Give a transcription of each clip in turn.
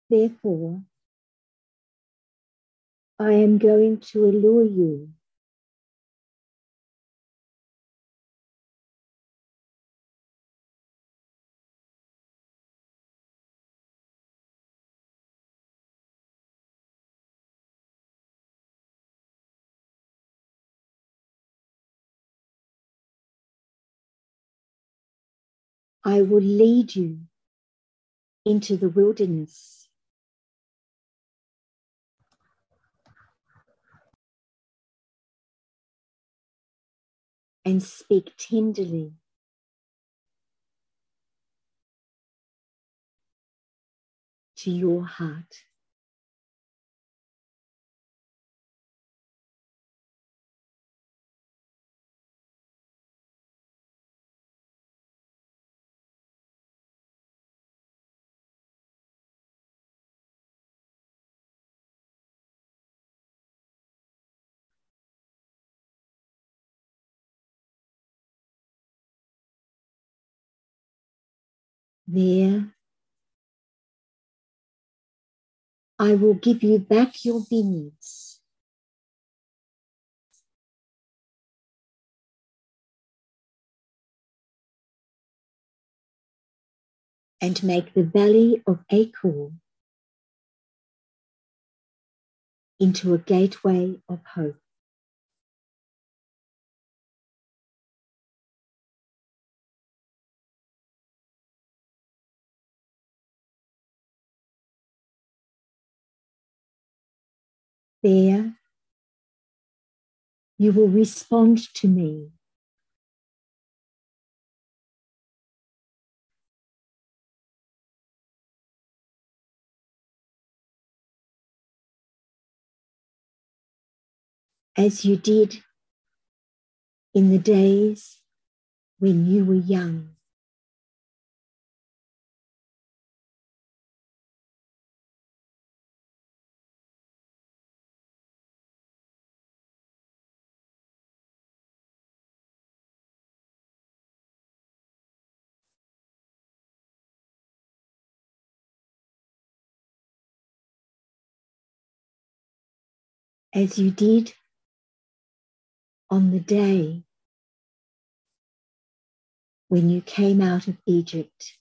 Therefore, I am going to allure you I will lead you into the wilderness and speak tenderly to your heart. There, I will give you back your vineyards and make the valley of Achor into a gateway of hope. There, you will respond to me as you did in the days when you were young. As you did on the day when you came out of Egypt.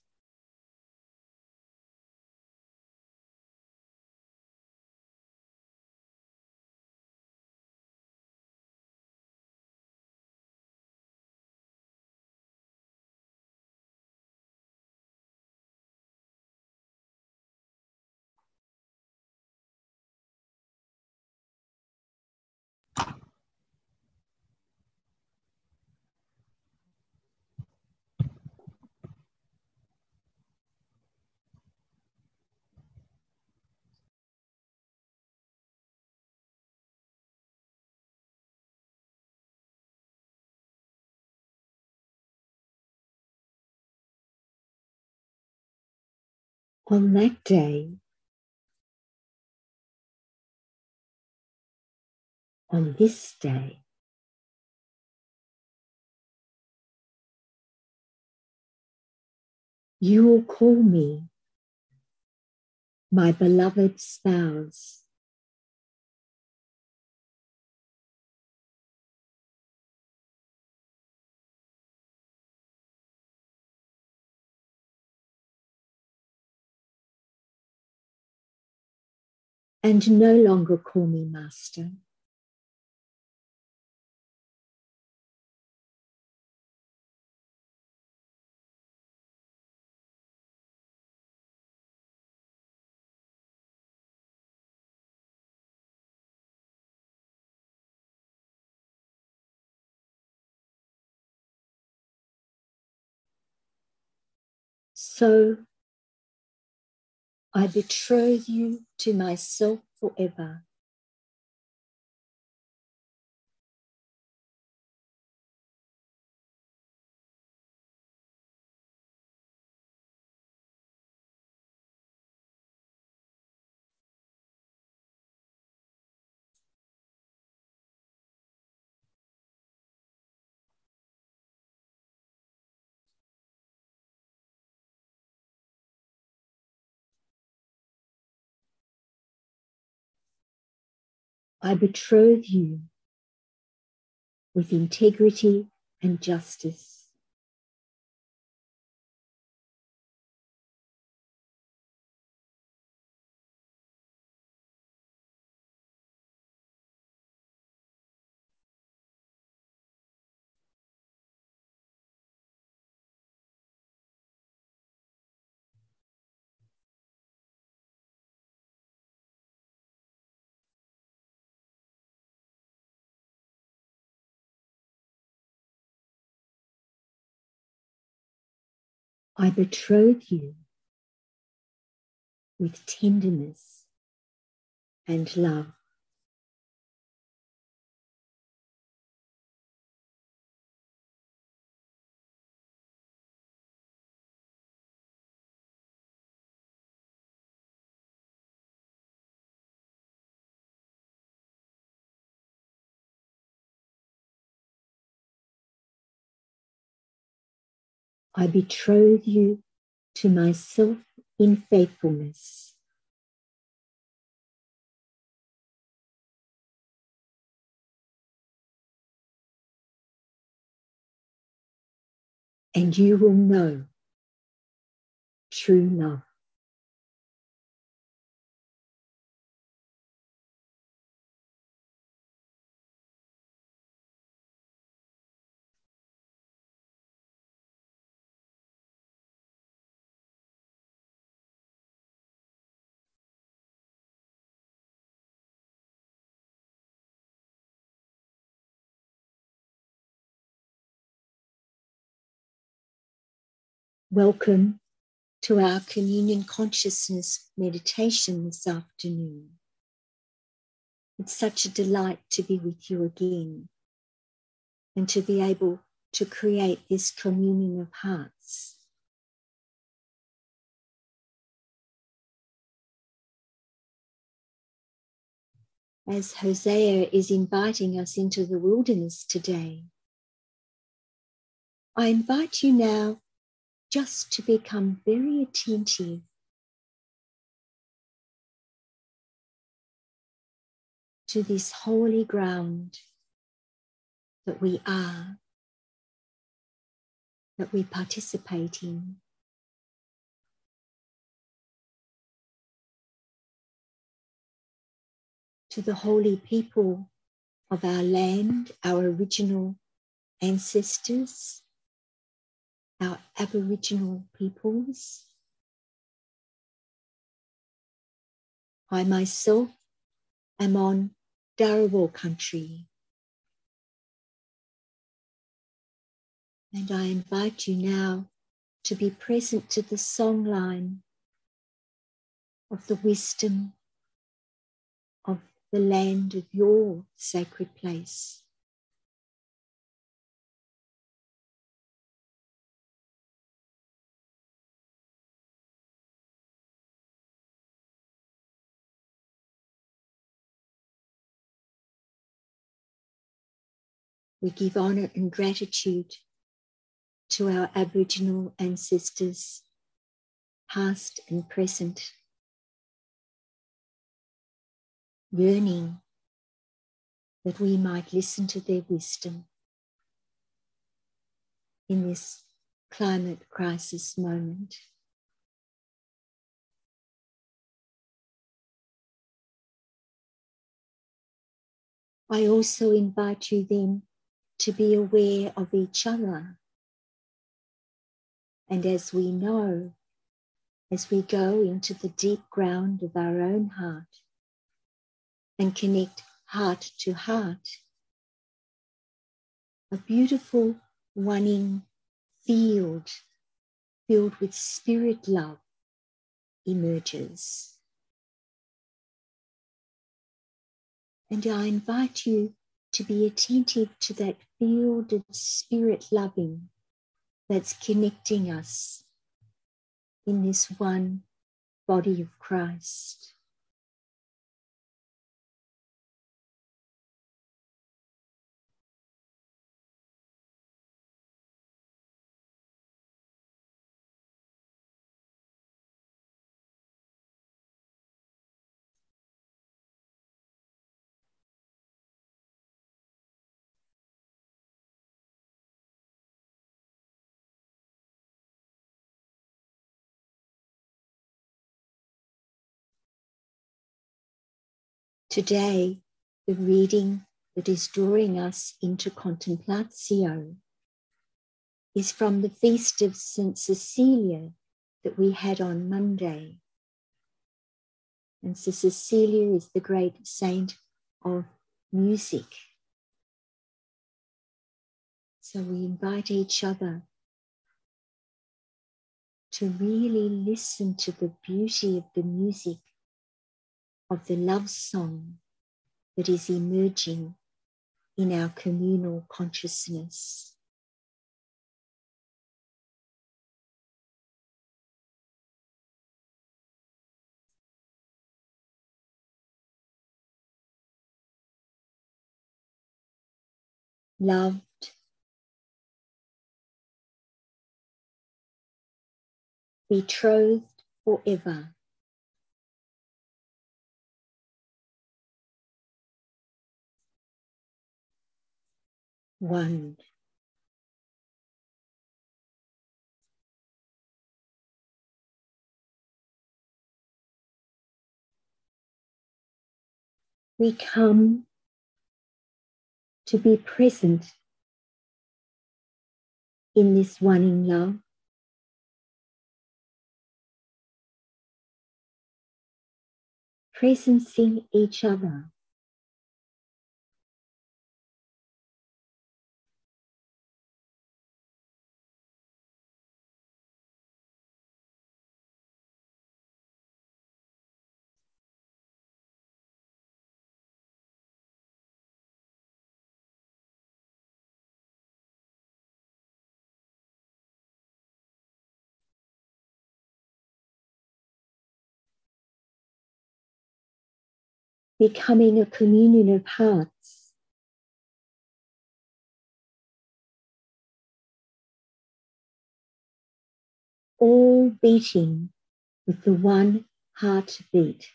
On that day, on this day, you will call me my beloved spouse. And no longer call me master. So I betroth you to myself forever. I betroth you with integrity and justice. I betroth you with tenderness and love. I betroth you to myself in faithfulness. And you will know true love. Welcome to our communion consciousness meditation this afternoon. It's such a delight to be with you again and to be able to create this communion of hearts. As Hosea is inviting us into the wilderness today, I invite you now just to become very attentive to this holy ground that we are, that we participate in. To the holy people of our land, our original ancestors, our Aboriginal peoples. I myself am on Dharawal country, and I invite you now to be present to the songline of the wisdom of the land of your sacred place. We give honour and gratitude to our Aboriginal ancestors, past and present, yearning that we might listen to their wisdom in this climate crisis moment. I also invite you then to be aware of each other. And as we know, as we go into the deep ground of our own heart and connect heart to heart, a beautiful one-ing field filled with spirit love emerges. And I invite you to be attentive to that field of spirit loving that's connecting us in this one body of Christ. Today, the reading that is drawing us into contemplatio is from the feast of St. Cecilia that we had on Monday. And St. Cecilia is the great saint of music. So we invite each other to really listen to the beauty of the music of the love song that is emerging in our communal consciousness. Loved, betrothed forever. One. We come to be present in this one in love, presencing each other, becoming a communion of hearts, all beating with the one heartbeat.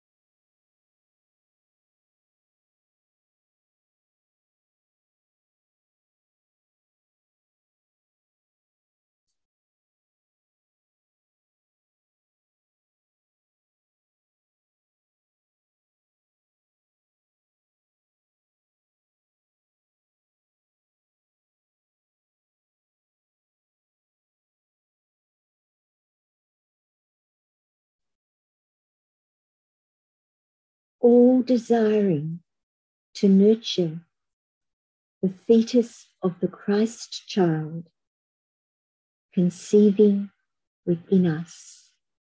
All desiring to nurture the fetus of the Christ child conceiving within us.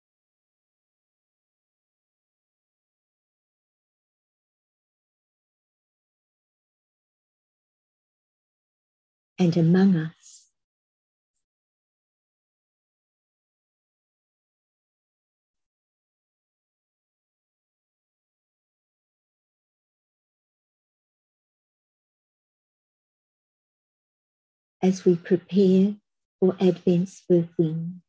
And among us. As we prepare for Advent's birthing.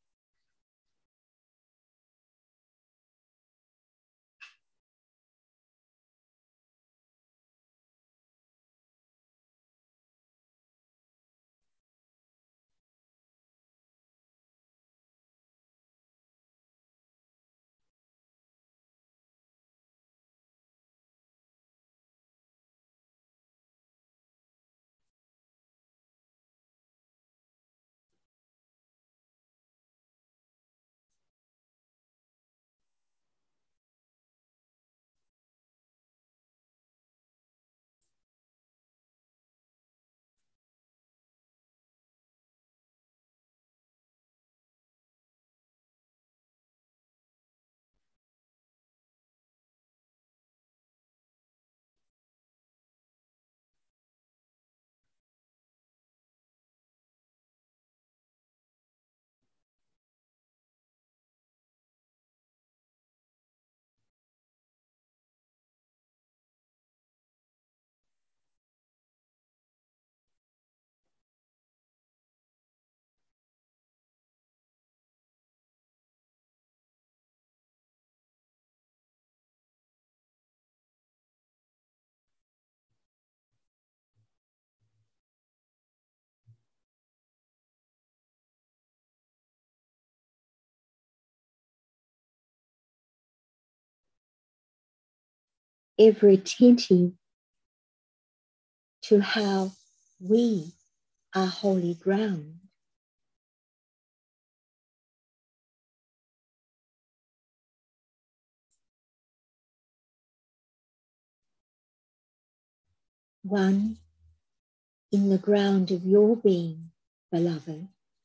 ever attentive to how we are holy ground. One in the ground of your being, beloved.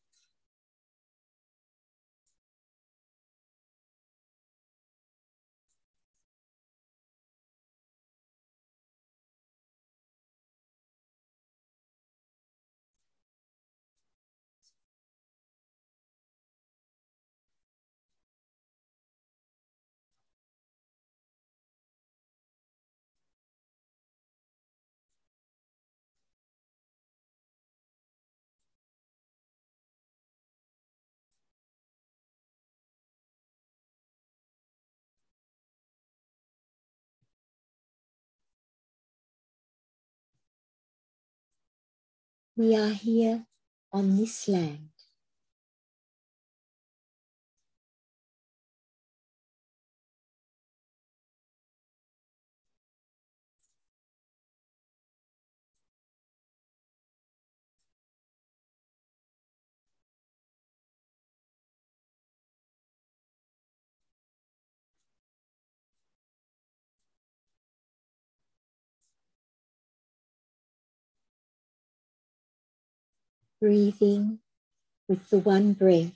We are here on this land. Breathing with the one breath.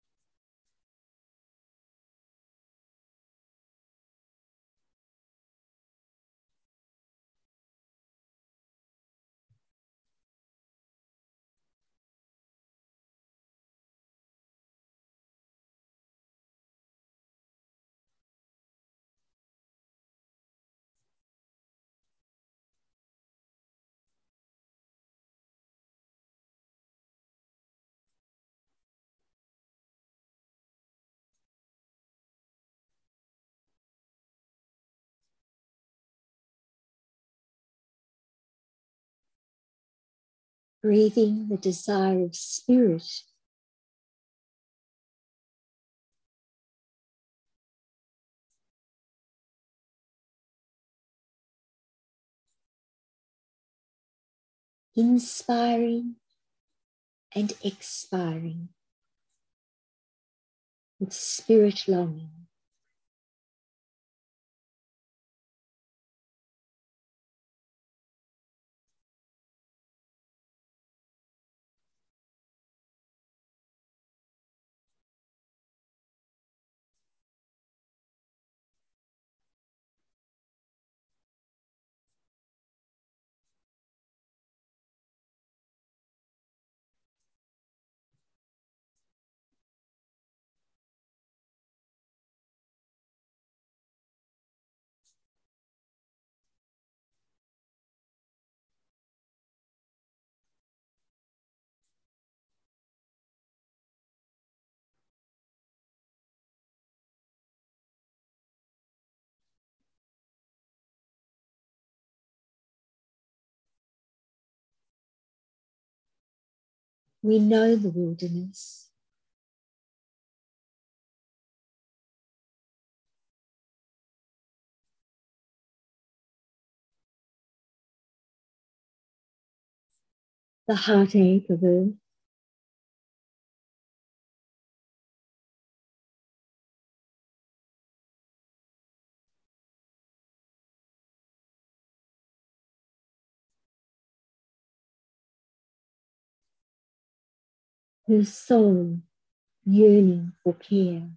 Breathing the desire of spirit. Inspiring and expiring with spirit longing. We know the wilderness. The heartache of earth. Her soul yearning for care.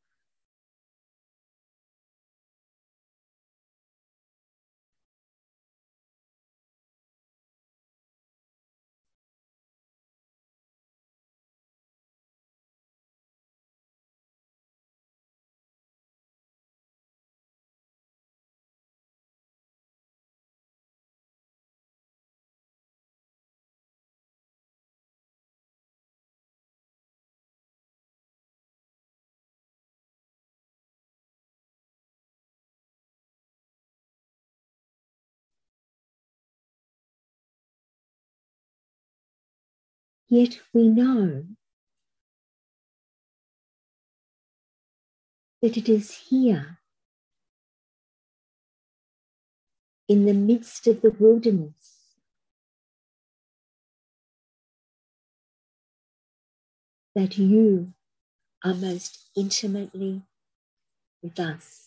Yet we know that it is here in the midst of the wilderness, that you are most intimately with us.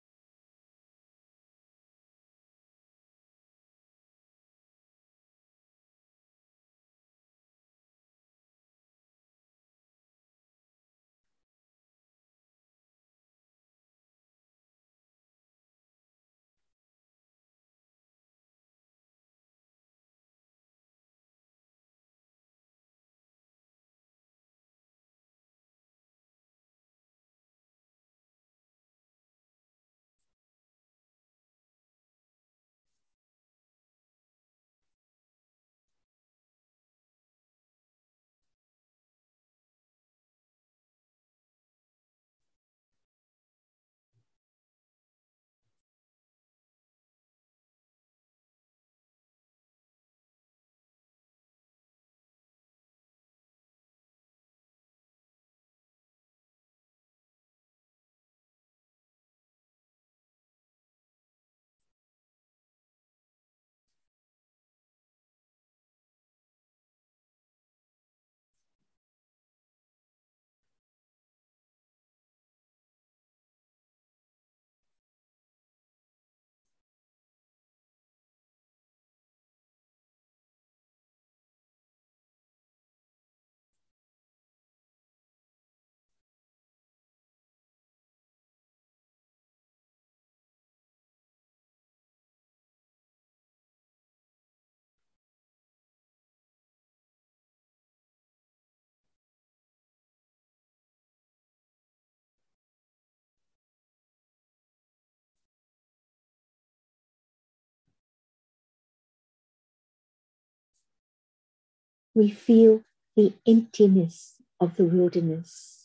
We feel the emptiness of the wilderness.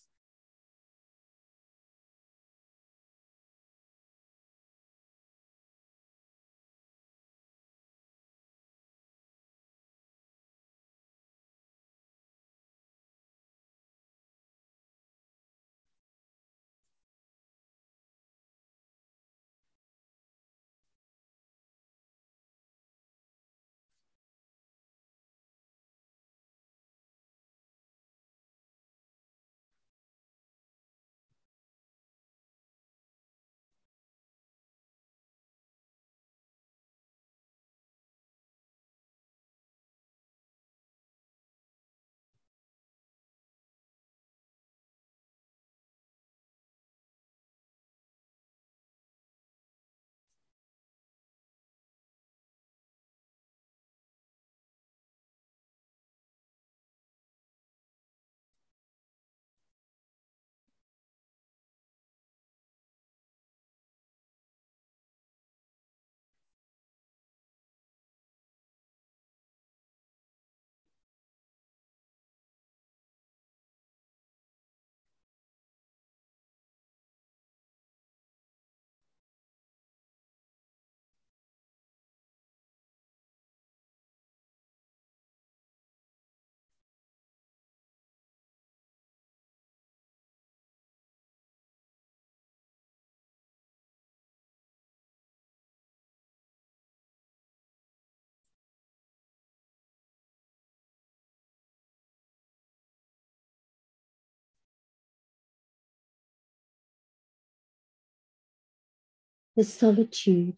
The solitude,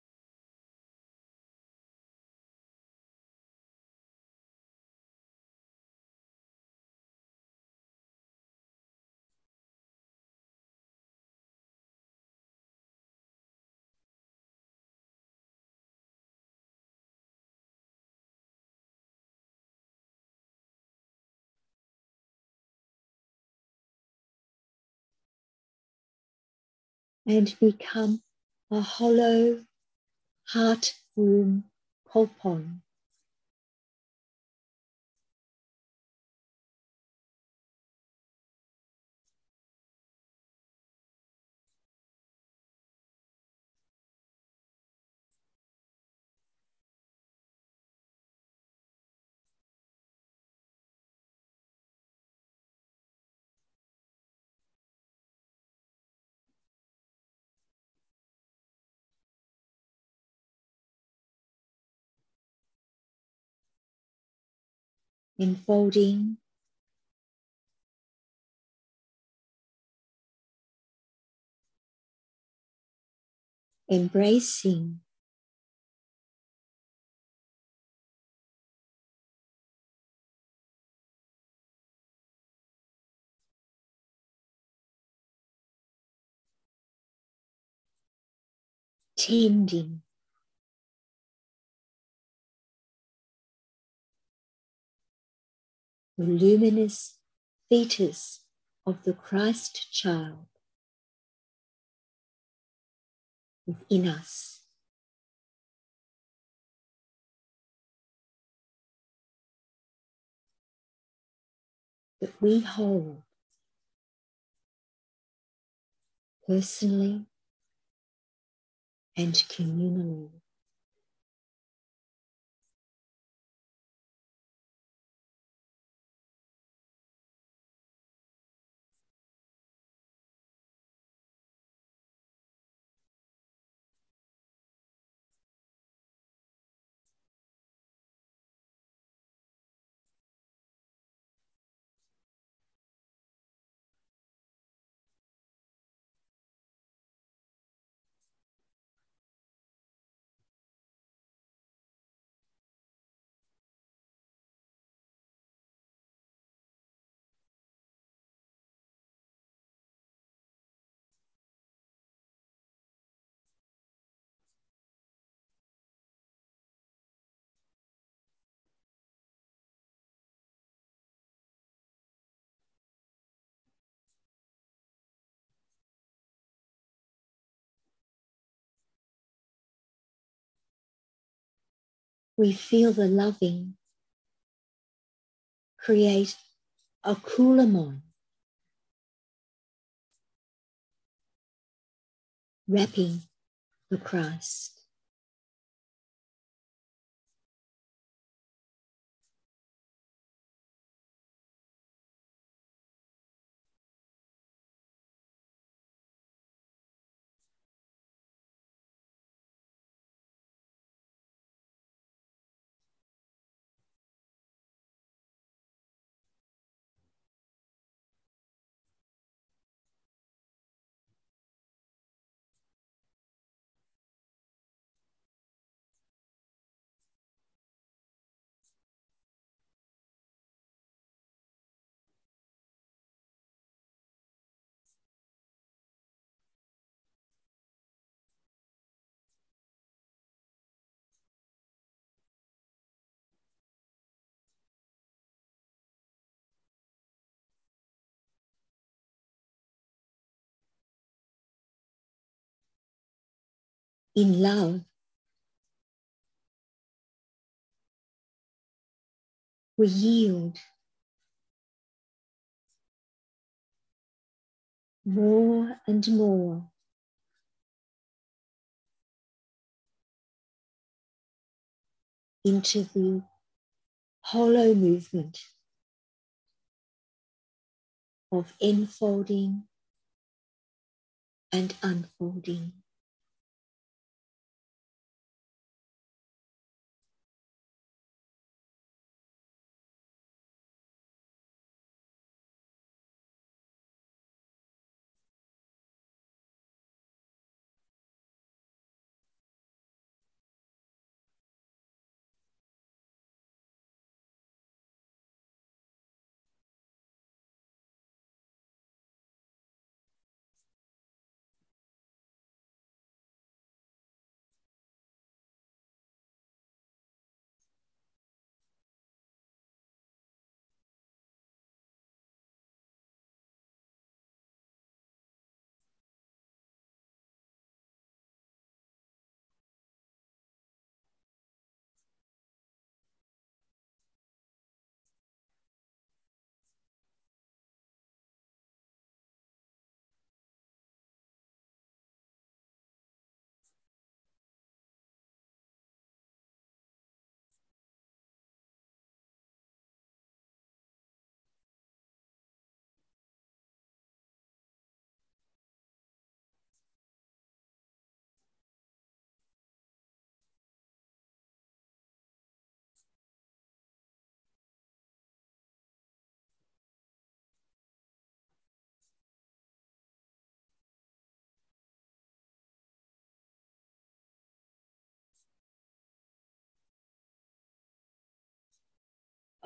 and become a hollow heart womb kolpon. enfolding, embracing, tending, the luminous fetus of the Christ child within us. That we hold personally and communally. We feel the loving create a kulamon, wrapping the Christ. In love, we yield more and more into the hollow movement of enfolding and unfolding.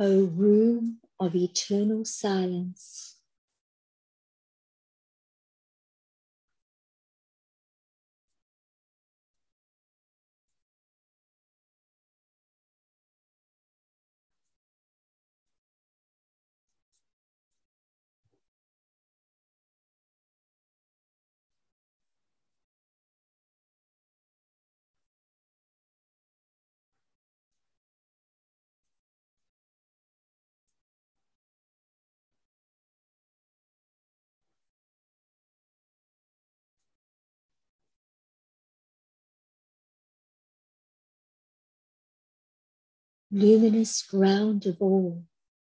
O room of eternal silence, luminous ground of all,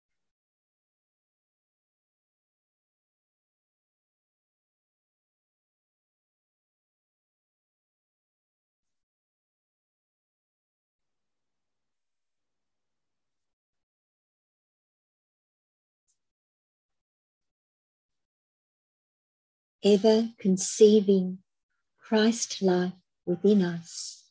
ever conceiving Christ life within us.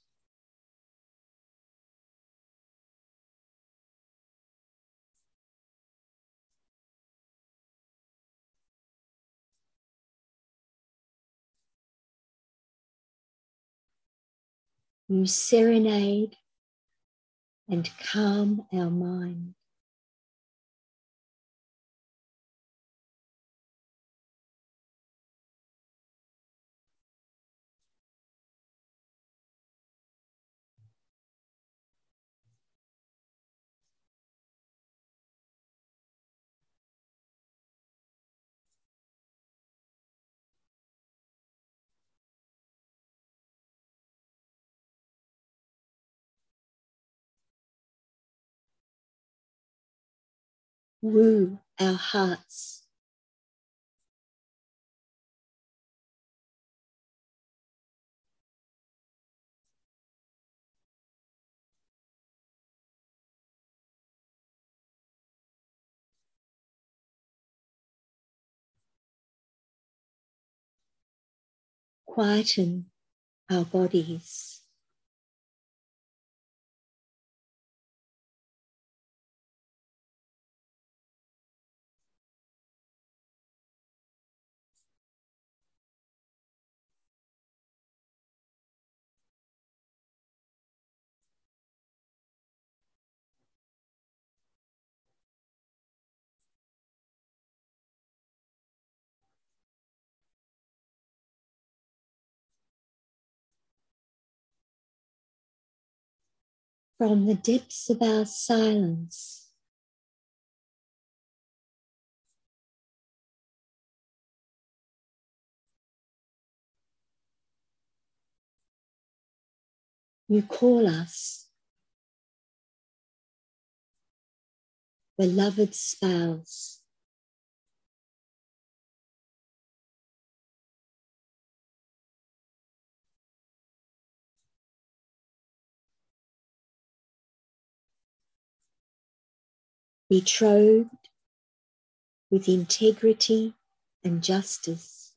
You serenade and calm our mind. Woo our hearts. Quieten our bodies. From the depths of our silence, you call us, beloved spouse. Betrothed with integrity and justice.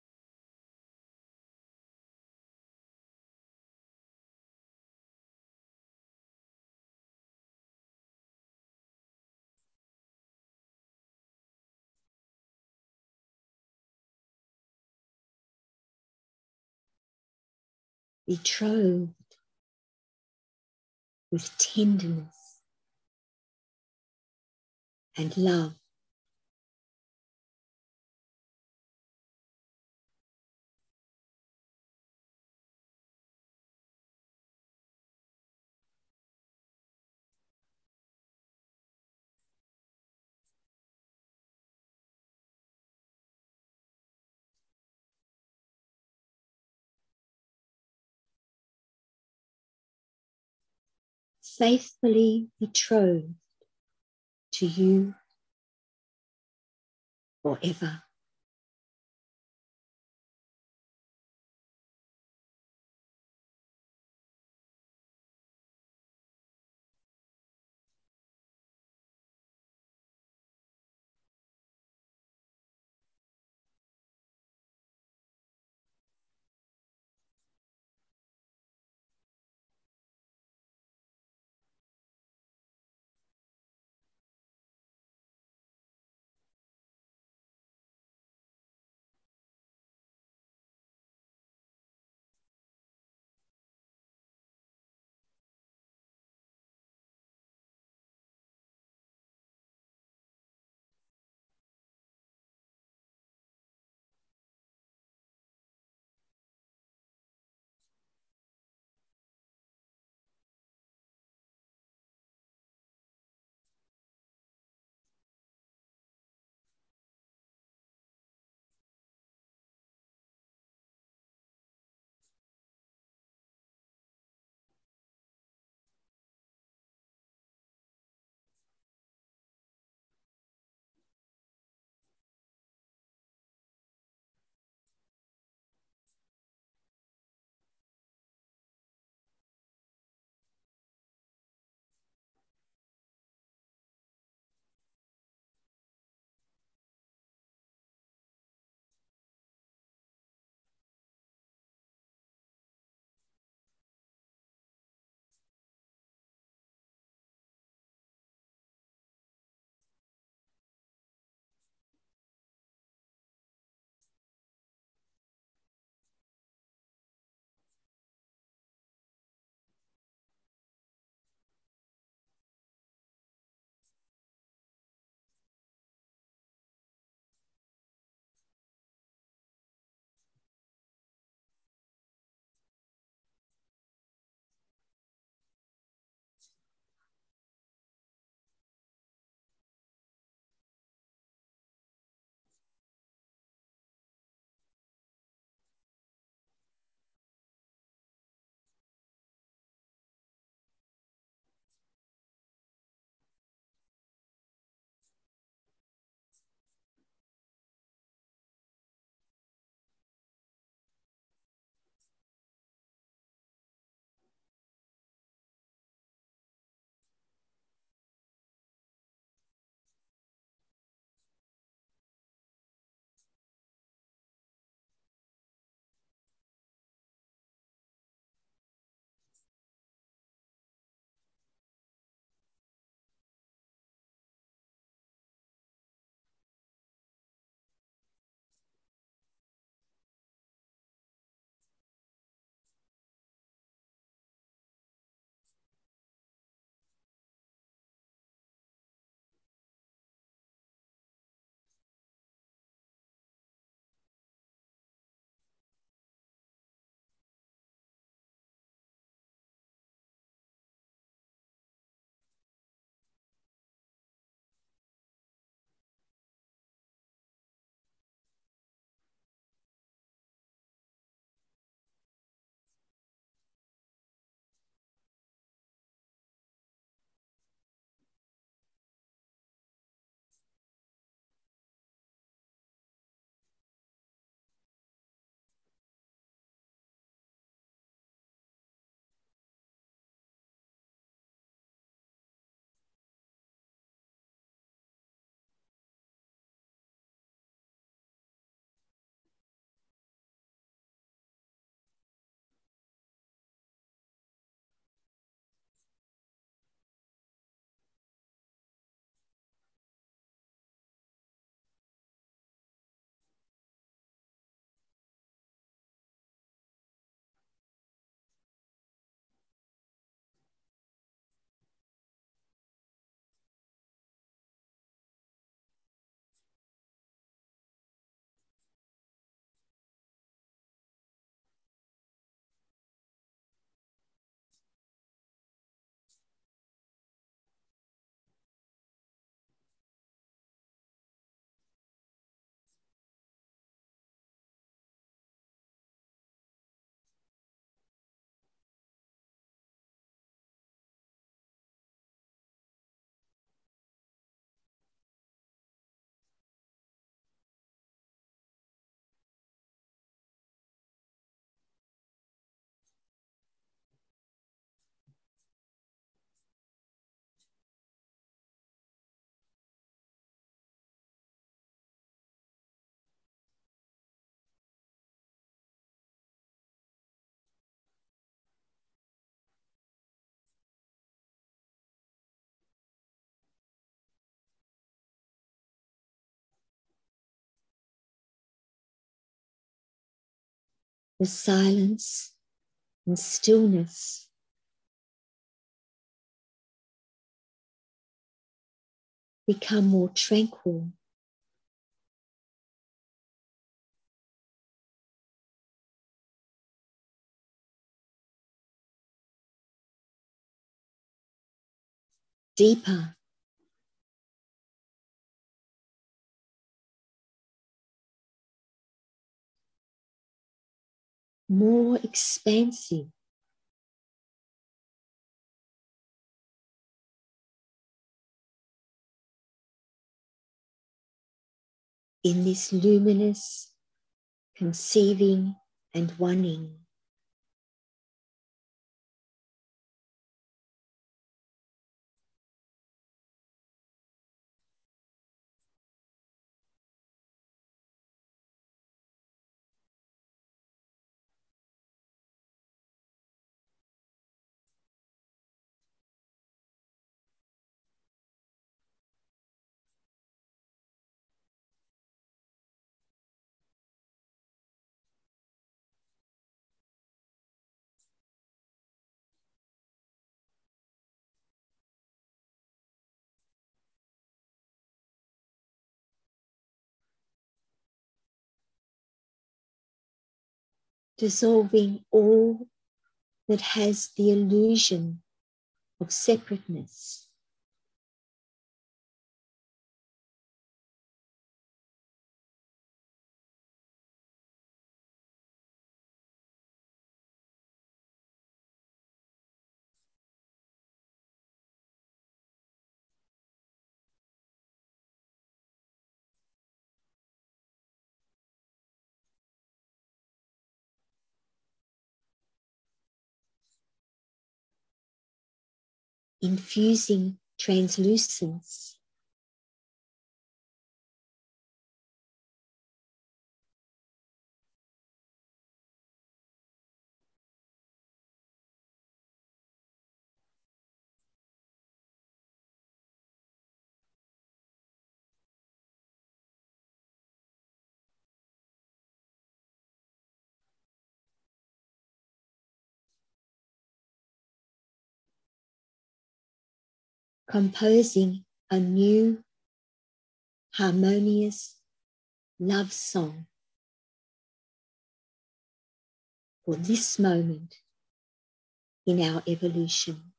Betrothed with tenderness and love. Faithfully betrothed to you forever. the silence and stillness become more tranquil. Deeper. More expansive. In this luminous conceiving and oneing. Dissolving all that has the illusion of separateness. Infusing translucence. Composing a new harmonious love song for this moment in our evolution.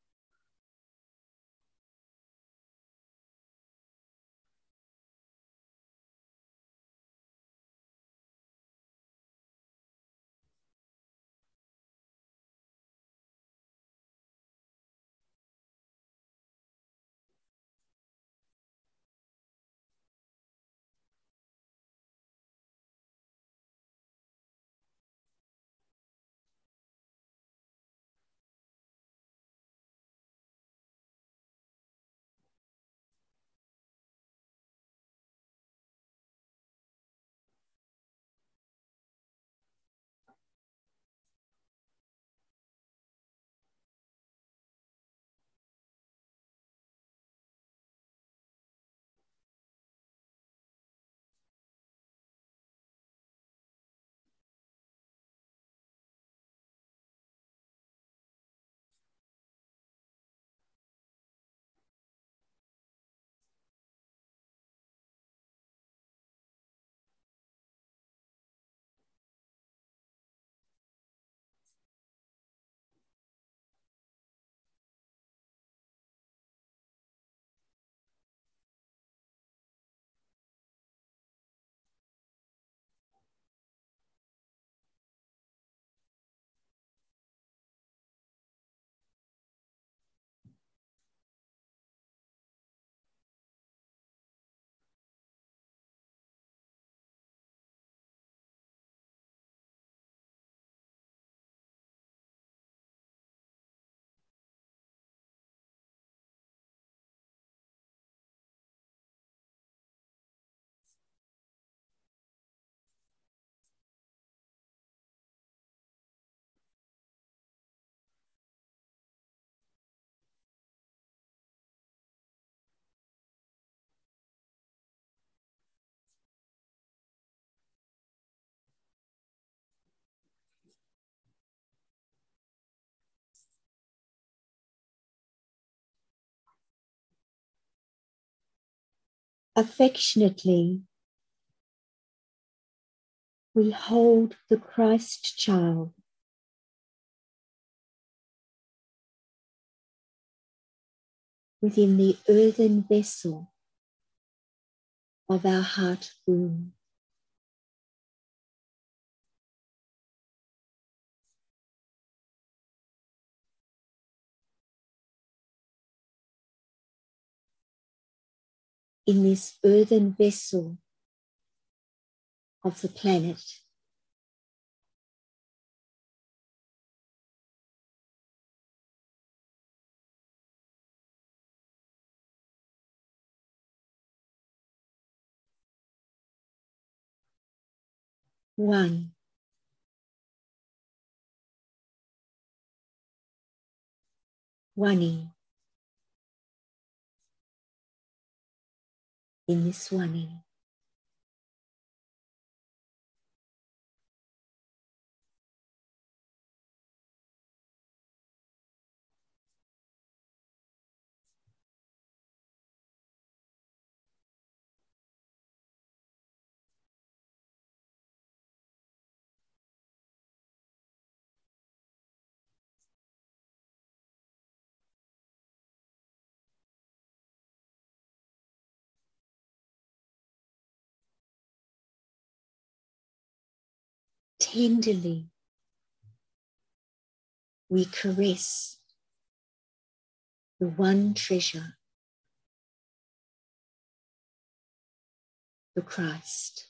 Affectionately, we hold the Christ child within the earthen vessel of our heart womb. In this earthen vessel of the planet, one, oney, in this oney. Tenderly, we caress the one treasure, the Christ.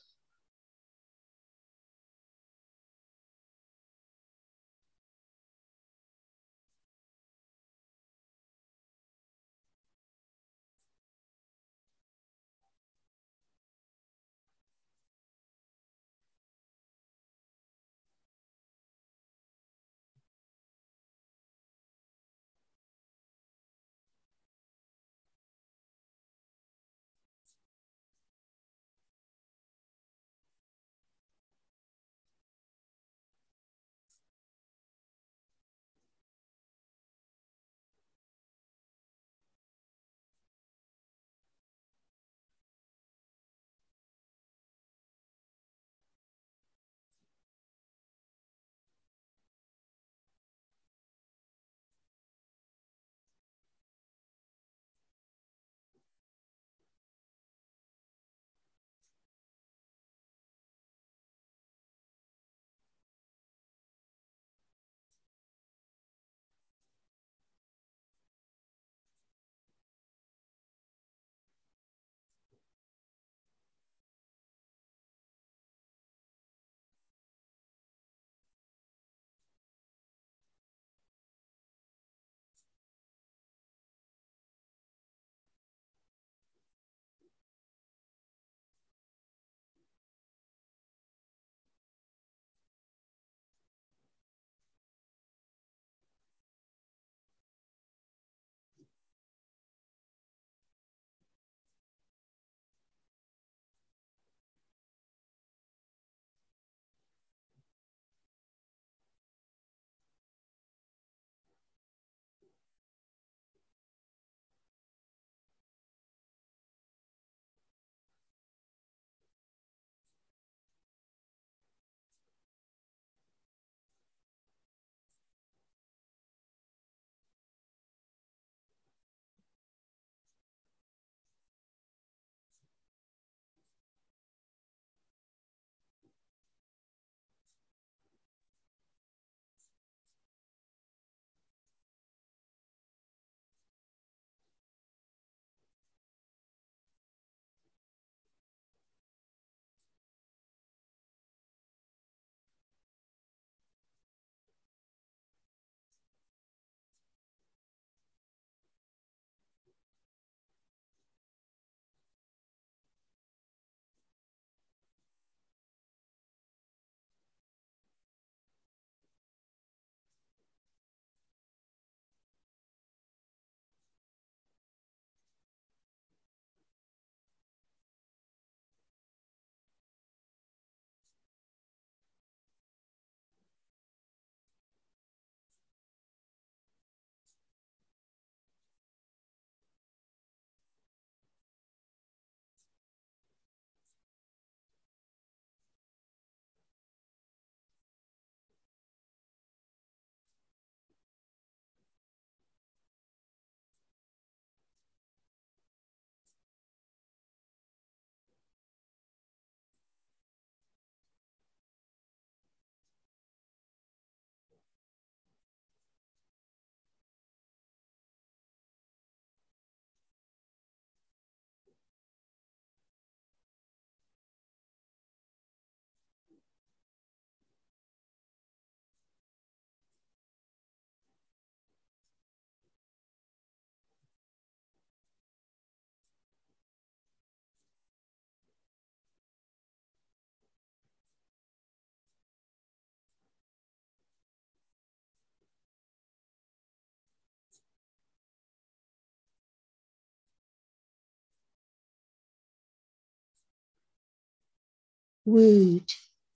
wooed,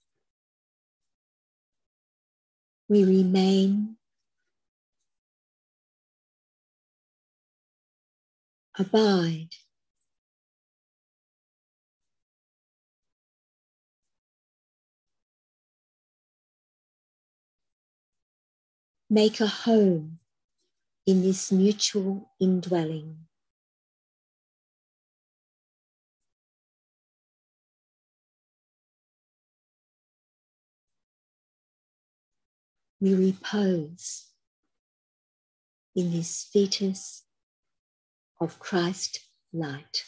we remain abide, make a home in this mutual indwelling. We repose in this fetus of Christ light.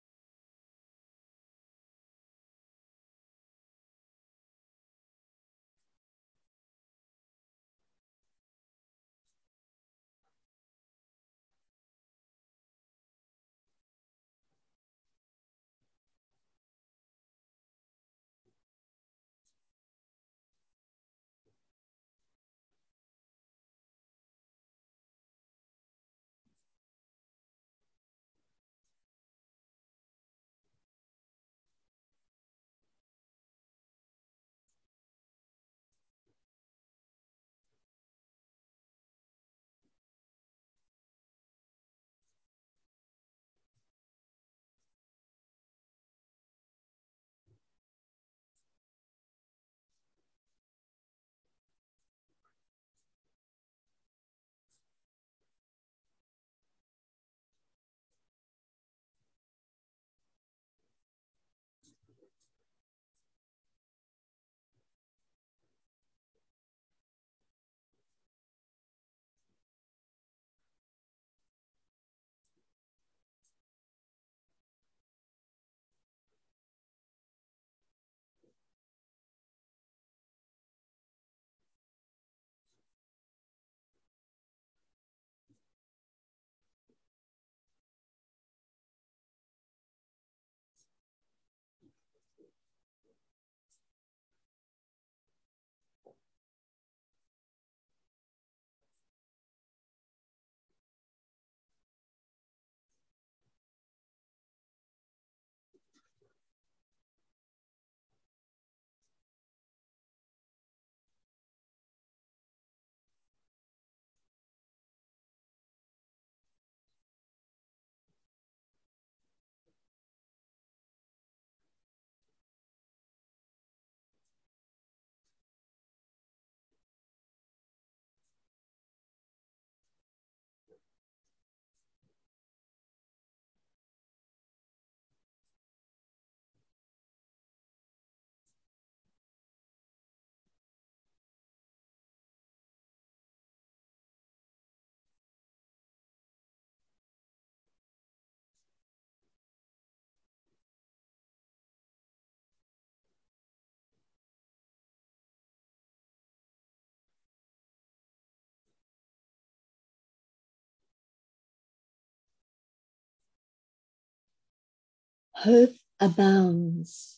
Hope abounds.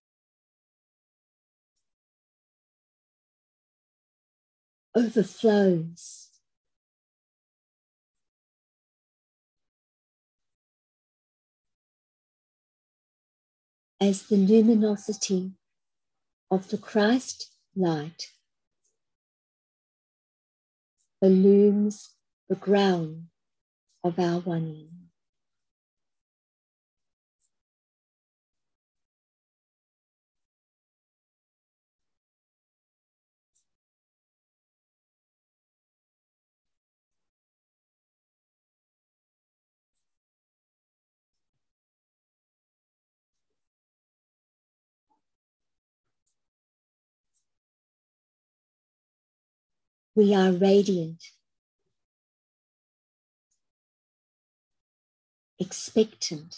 Overflows. As the luminosity of the Christ light illumes the ground of our oneness. We are radiant, expectant,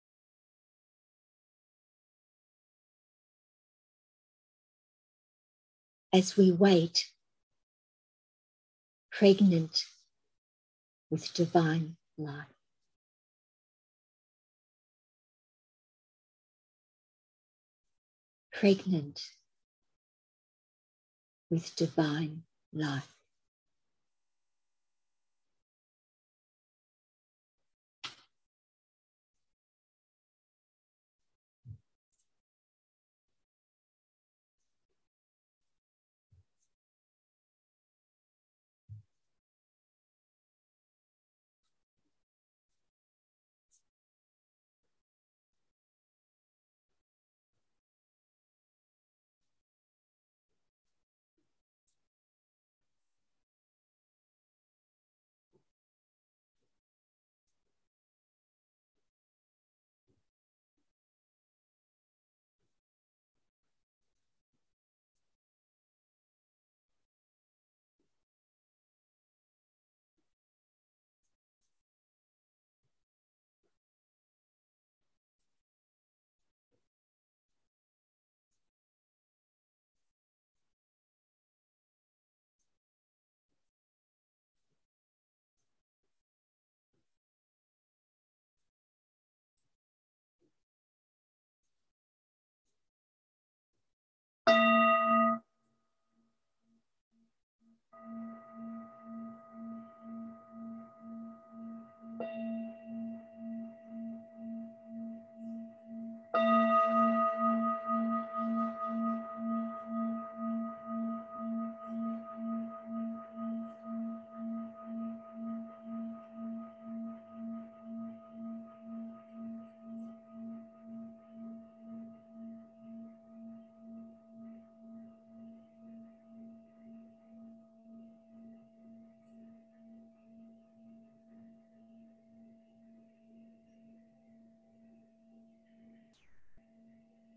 as we wait, pregnant with divine life. Pregnant with divine life.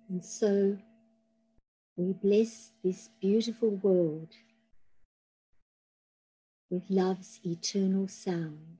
And so we bless this beautiful world with love's eternal sound.